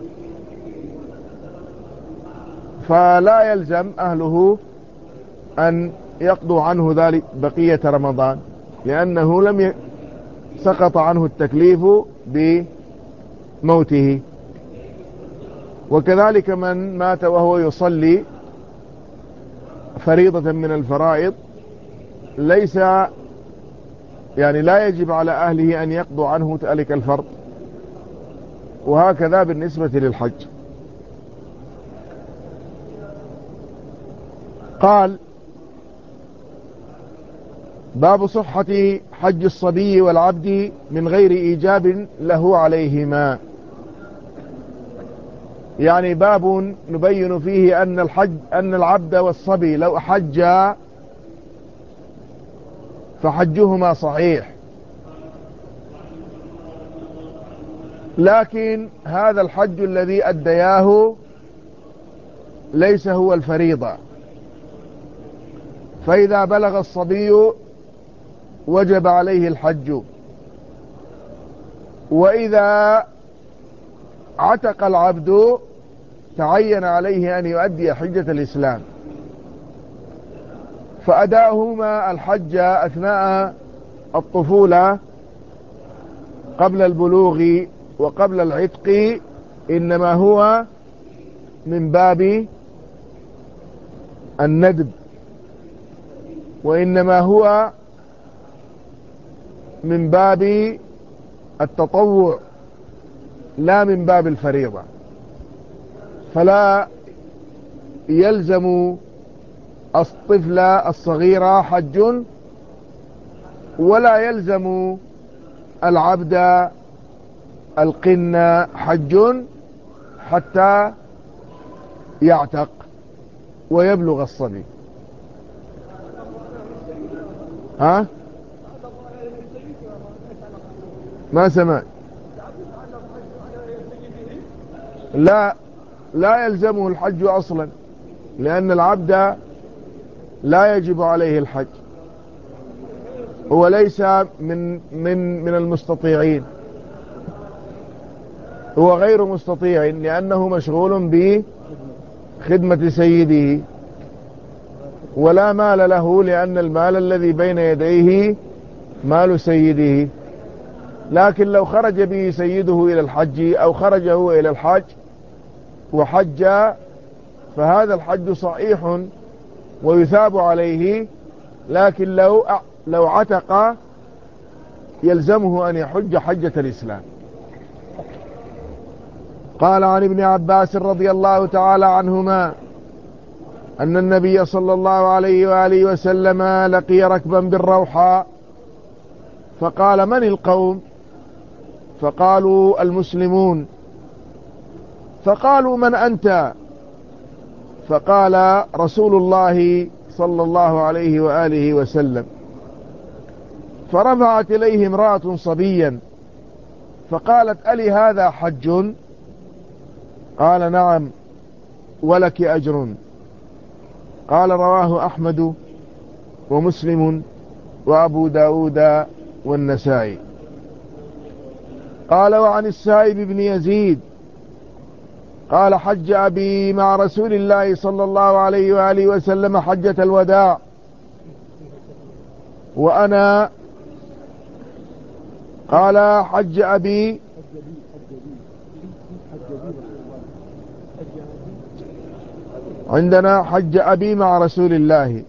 فلا يلزم أهله أن يقضوا عنه ذلك بقية رمضان، لأنه لم ي... سقط عنه التكليف بموته. وكذلك من مات وهو يصلي فريضة من الفرائض ليس يعني لا يجب على أهله أن يقضوا عنه ذلك الفرض، وهكذا بالنسبة للحج. قال: باب صحة حج الصبي والعبد من غير إيجاب له عليهما. يعني باب نبين فيه أن الحج أن العبد والصبي لو حجا فحجهما صحيح، لكن هذا الحج الذي أدياه ليس هو الفريضة، فإذا بلغ الصبي وجب عليه الحج، وإذا عتق العبد تعين عليه أن يؤدي حجة الإسلام. فأداؤهما الحج أثناء الطفولة قبل البلوغ وقبل العتق إنما هو من باب الندب، وإنما هو من باب التطوع لا من باب الفريضة. فلا يلزم الطفل الصغير حج، ولا يلزم العبد القن حج حتى يعتق ويبلغ الصبي. ها؟ ما سمعت. لا لا يلزمه الحج أصلا، لأن العبد لا يجب عليه الحج، هو ليس من من من المستطيعين، هو غير مستطيع لأنه مشغول بخدمة سيده، ولا مال له لأن المال الذي بين يديه مال سيده. لكن لو خرج به سيده إلى الحج أو خرج هو إلى الحج وحج فهذا الحج صحيح ويثاب عليه، لكن لو لو عتق يلزمه أن يحج حجة الإسلام. قال: عن ابن عباس رضي الله تعالى عنهما أن النبي صلى الله عليه وآله وسلم لقي ركبا بالروحاء فقال: من القوم؟ فقالوا: المسلمون. فقالوا من أنت؟ فقال رسول الله صلى الله عليه وآله وسلم. فرفعت إليه امرأة صبيا فقالت ألي هذا حج؟ قال نعم ولك أجر. قال رواه أحمد ومسلم وأبو داود والنسائي. قال وعن السائب بن يزيد قال حج أبي مع رسول الله صلى الله عليه وآله وسلم حجة الوداع وأنا قال حج أبي عندنا حج أبي مع رسول الله.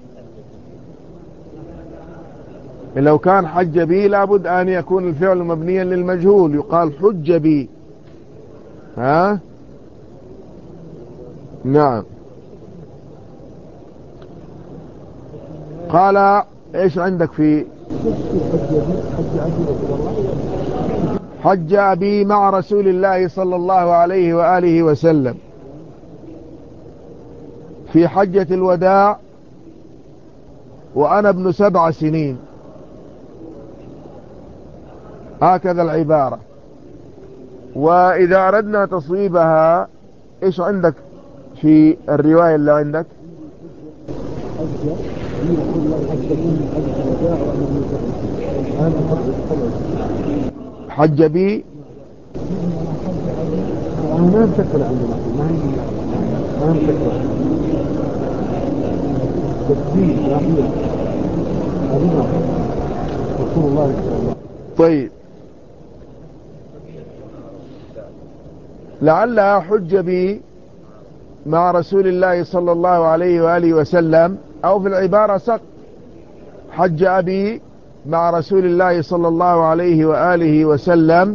لو كان حج بي لابد أن يكون الفعل مبنيا للمجهول، يقال حج بي. ها نعم. قال ايش عندك في حج أبي مع رسول الله صلى الله عليه وآله وسلم في حجة الوداع وأنا ابن سبع سنين، هكذا العبارة. وإذا أردنا تصويبها إيش عندك في الرواية اللي عندك؟ حج بي ما نفكر عندنا ما نفكر طيب لعلها حج بي مع رسول الله صلى الله عليه وآله وسلم، أو في العبارة سقط حج أبي مع رسول الله صلى الله عليه وآله وسلم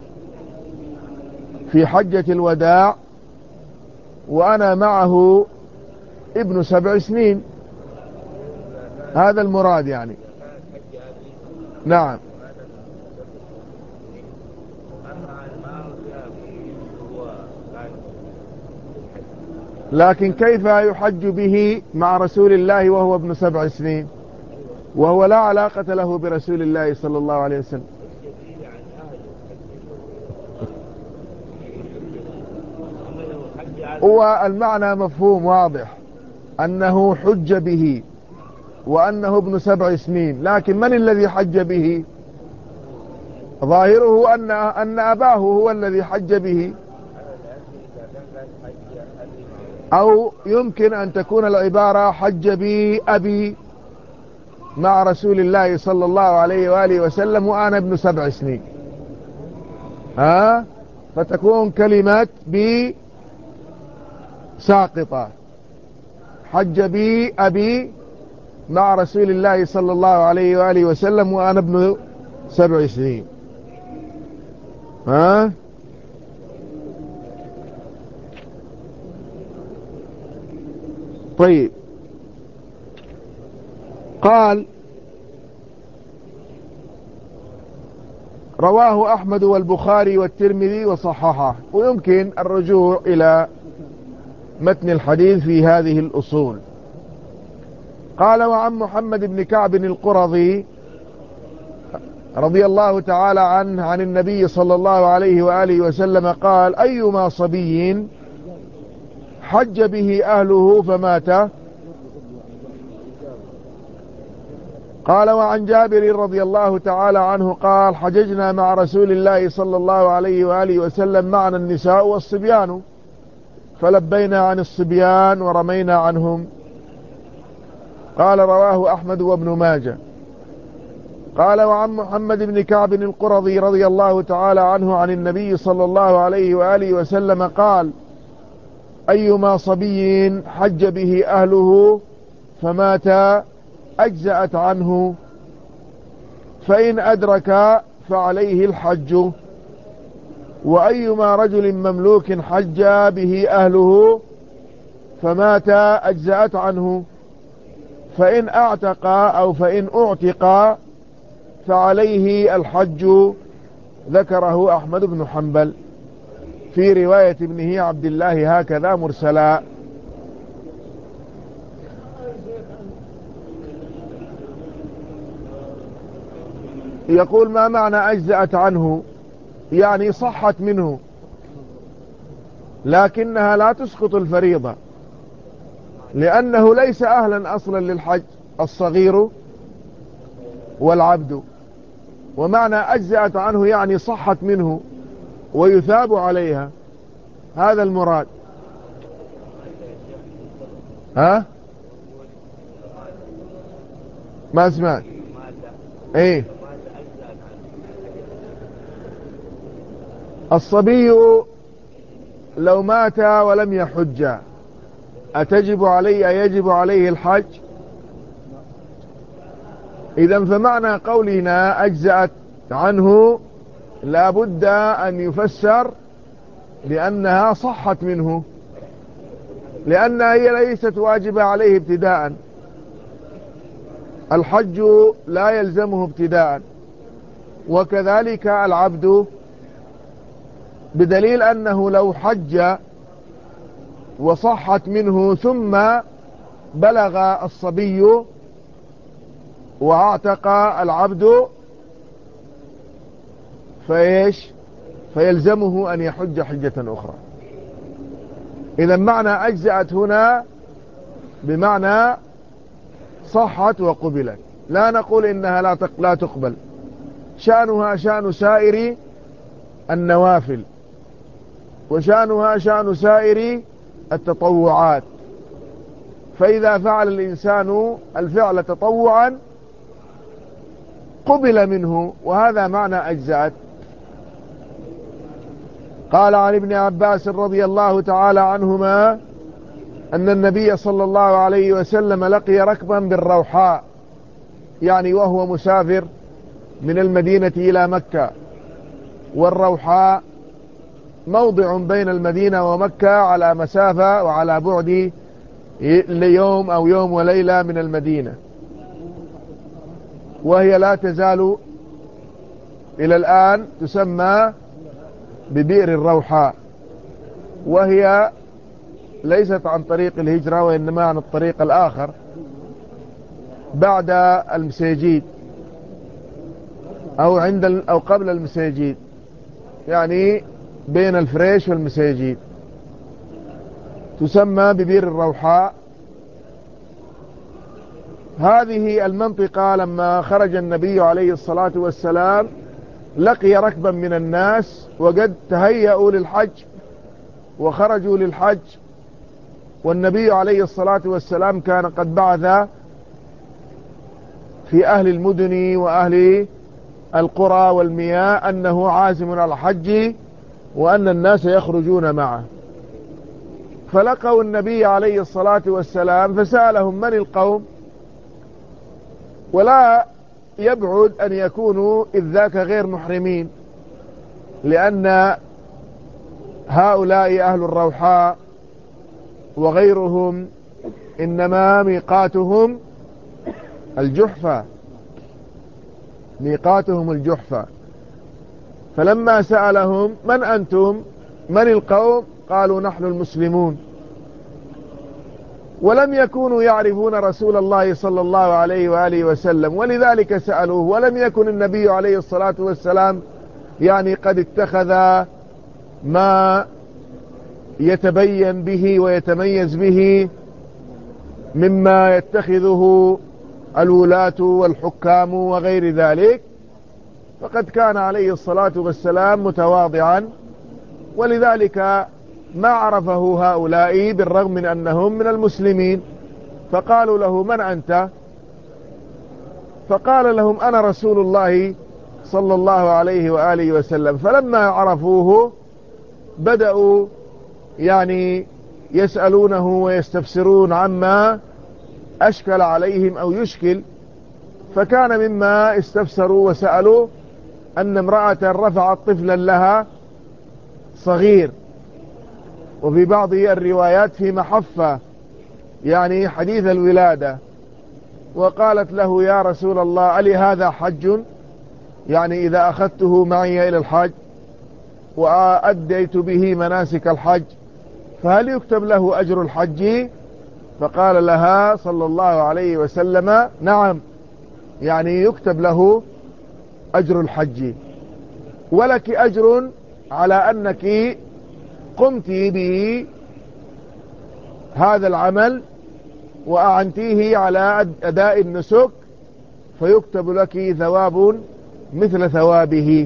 في حجة الوداع وأنا معه ابن سبع سنين، هذا المراد يعني. نعم. لكن كيف يحج به مع رسول الله وهو ابن سبع سنين وهو لا علاقة له برسول الله صلى الله عليه وسلم؟ هو المعنى مفهوم واضح أنه حج به وأنه ابن سبع سنين، لكن من الذي حج به؟ ظاهره أن أن أباه هو الذي حج به، أو يمكن أن تكون العبارة حج بي أبي مع رسول الله صلى الله عليه وآله وسلم وأنا ابن سبع سنين، ها فتكون كلمة بي ساقطة. حج بي أبي مع رسول الله صلى الله عليه وآله وسلم وأنا ابن سبع سنين. ها طيب. قال رواه أحمد والبخاري والترمذي وصححه، ويمكن الرجوع إلى متن الحديث في هذه الأصول. قال وعن محمد بن كعب القرظي رضي الله تعالى عنه عن النبي صلى الله عليه وآله وسلم قال أيما صبي حج به أهله فمات. قال وعن جابر رضي الله تعالى عنه قال حججنا مع رسول الله صلى الله عليه وآله وسلم معنا النساء والصبيان فلبينا عن الصبيان ورمينا عنهم. قال رواه أحمد وابن ماجه. قال وعن محمد بن كعب القرظي رضي الله تعالى عنه عن النبي صلى الله عليه وآله وسلم قال أيما صبي حج به أهله فمات أجزأت عنه، فإن أدرك فعليه الحج. وأيما رجل مملوك حج به أهله فمات أجزأت عنه، فإن أعتق أو فإن أعتق فعليه الحج. ذكره أحمد بن حنبل. في رواية ابنه عبد الله هكذا مرسلا. يقول ما معنى أجزأت عنه؟ يعني صحت منه، لكنها لا تسقط الفريضة، لأنه ليس أهلا أصلا للحج الصغير والعبد. ومعنى أجزأت عنه يعني صحت منه ويثاب عليها، هذا المراد. ها ما سمعت ايه؟ الصبي لو مات ولم يحج أتجب عليه يجب عليه الحج؟ إذن فمعنى قولنا أجزأت عنه لا بد أن يفسر بأنها صحت منه، لأنها هي ليست واجبة عليه ابتداء. الحج لا يلزمه ابتداء، وكذلك العبد، بدليل أنه لو حج وصحت منه ثم بلغ الصبي واعتق العبد فإيش؟ فيلزمه أن يحج حجة أخرى. إذا معنى أجزأت هنا بمعنى صحت وقبلت، لا نقول إنها لا لا تقبل. شأنها شأن سائر النوافل، وشأنها شأن سائر التطوعات. فإذا فعل الإنسان الفعل تطوعا قبل منه، وهذا معنى أجزأت. قال عن ابن عباس رضي الله تعالى عنهما أن النبي صلى الله عليه وسلم لقي ركبا بالروحاء، يعني وهو مسافر من المدينة إلى مكة، والروحاء موضع بين المدينة ومكة على مسافة وعلى بعد ليوم أو يوم وليلة من المدينة، وهي لا تزال إلى الآن تسمى ببئر الروحاء، وهي ليست عن طريق الهجرة وإنما عن الطريق الآخر بعد المسيجيد أو عند أو قبل المسيجيد، يعني بين الفريش والمسيجيد، تسمى ببئر الروحاء. هذه المنطقة لما خرج النبي عليه الصلاة والسلام لقي ركبا من الناس وقد تهيأوا للحج وخرجوا للحج، والنبي عليه الصلاة والسلام كان قد بعث في أهل المدن وأهل القرى والمياه أنه عازم على الحج وأن الناس يخرجون معه. فلقوا النبي عليه الصلاة والسلام فسألهم من القوم، ولا يبعد أن يكونوا إذ ذاك غير محرمين، لأن هؤلاء أهل الروحاء وغيرهم إنما ميقاتهم الجحفة، ميقاتهم الجحفة. فلما سألهم من أنتم من القوم قالوا نحن المسلمون، ولم يكونوا يعرفون رسول الله صلى الله عليه وآله وسلم، ولذلك سألوه. ولم يكن النبي عليه الصلاة والسلام يعني قد اتخذ ما يتبين به ويتميز به مما يتخذه الولاة والحكام وغير ذلك، فقد كان عليه الصلاة والسلام متواضعا، ولذلك ما عرفه هؤلاء بالرغم من أنهم من المسلمين. فقالوا له من أنت؟ فقال لهم أنا رسول الله صلى الله عليه وآله وسلم. فلما عرفوه بدأوا يعني يسألونه ويستفسرون عما أشكل عليهم أو يشكل. فكان مما استفسروا وسألوا أن امرأة رفعت طفلا لها صغير، وفي بعض الروايات في محفة يعني حديث الولادة، وقالت له يا رسول الله ألي هذا حج؟ يعني إذا أخذته معي إلى الحج؟ وأديت به مناسك الحج فهل يكتب له أجر الحج؟ فقال لها صلى الله عليه وسلم نعم، يعني يكتب له أجر الحج، ولك أجر على أنك قمت بهذا العمل وأعنتيه على أداء النسك، فيكتب لك ثواب مثل ثوابه.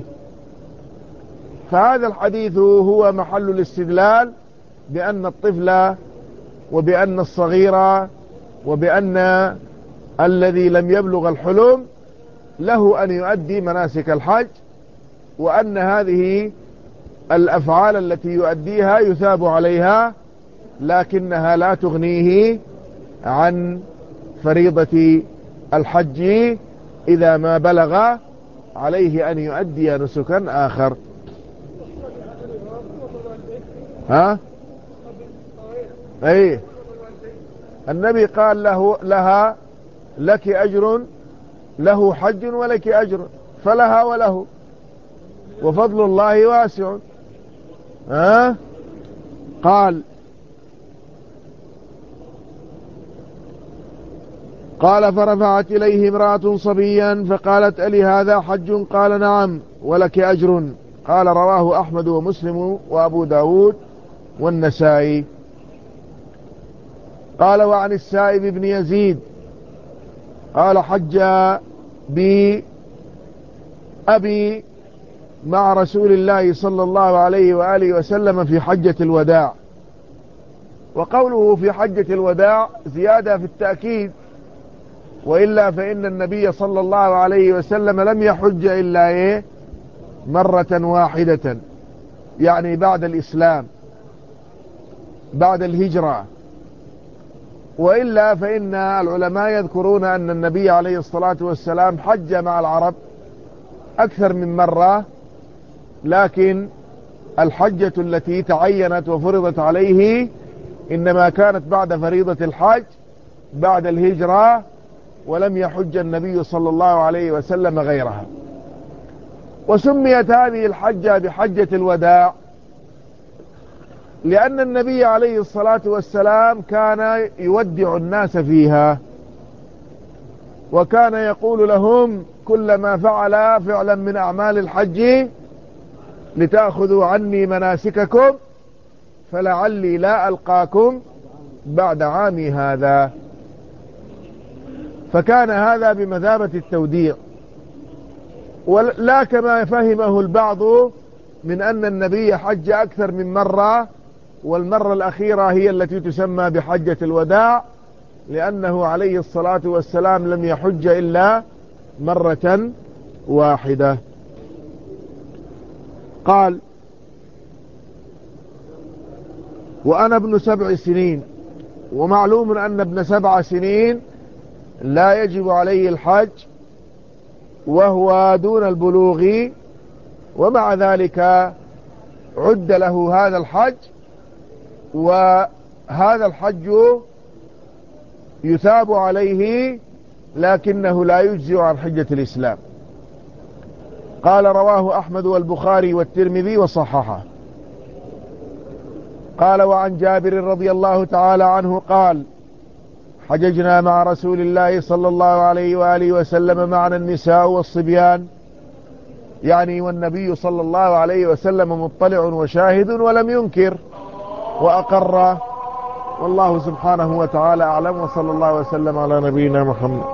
فهذا الحديث هو محل الاستدلال بأن الطفل وبأن الصغير وبأن الذي لم يبلغ الحلم له أن يؤدي مناسك الحج، وأن هذه الأفعال التي يؤديها يثاب عليها، لكنها لا تغنيه عن فريضة الحج إذا ما بلغ عليه أن يؤدي نسكا آخر. ها أي النبي قال له لها لك أجر، له حج ولك أجر، فلها وله، وفضل الله واسع. ها قال قال فرفعت إليه امرأة صبيا فقالت ألي هذا حج؟ قال نعم ولك أجر. قال رواه أحمد ومسلم وأبو داود والنسائي. قال وعن السائب بن يزيد قال حج بي أبي مع رسول الله صلى الله عليه وآله وسلم في حجة الوداع. وقوله في حجة الوداع زيادة في التأكيد، وإلا فإن النبي صلى الله عليه وسلم لم يحج إلا إيه مرة واحدة، يعني بعد الإسلام بعد الهجرة. وإلا فإن العلماء يذكرون أن النبي عليه الصلاة والسلام حج مع العرب أكثر من مرة، لكن الحجة التي تعينت وفرضت عليه إنما كانت بعد فريضة الحج بعد الهجرة، ولم يحج النبي صلى الله عليه وسلم غيرها. وسميت هذه الحجة بحجة الوداع لأن النبي عليه الصلاة والسلام كان يودع الناس فيها، وكان يقول لهم كلما فعل فعلا من أعمال الحج لتأخذوا عني مناسككم فلعلي لا ألقاكم بعد عامي هذا. فكان هذا بمثابة التوديع، ولا كما فهمه البعض من أن النبي حج أكثر من مرة، والمرة الأخيرة هي التي تسمى بحجة الوداع، لأنه عليه الصلاة والسلام لم يحج إلا مرة واحدة. قال وأنا ابن سبع سنين، ومعلوم أن ابن سبع سنين لا يجب عليه الحج وهو دون البلوغ، ومع ذلك عد له هذا الحج، وهذا الحج يثاب عليه لكنه لا يجزئ عن حجة الإسلام. قال رواه أحمد والبخاري والترمذي وصححه. قال وعن جابر رضي الله تعالى عنه قال حججنا مع رسول الله صلى الله عليه وآله وسلم معنا النساء والصبيان، يعني والنبي صلى الله عليه وسلم مطلع وشاهد ولم ينكر وأقر. والله سبحانه وتعالى أعلم، وصلى الله وسلم على نبينا محمد.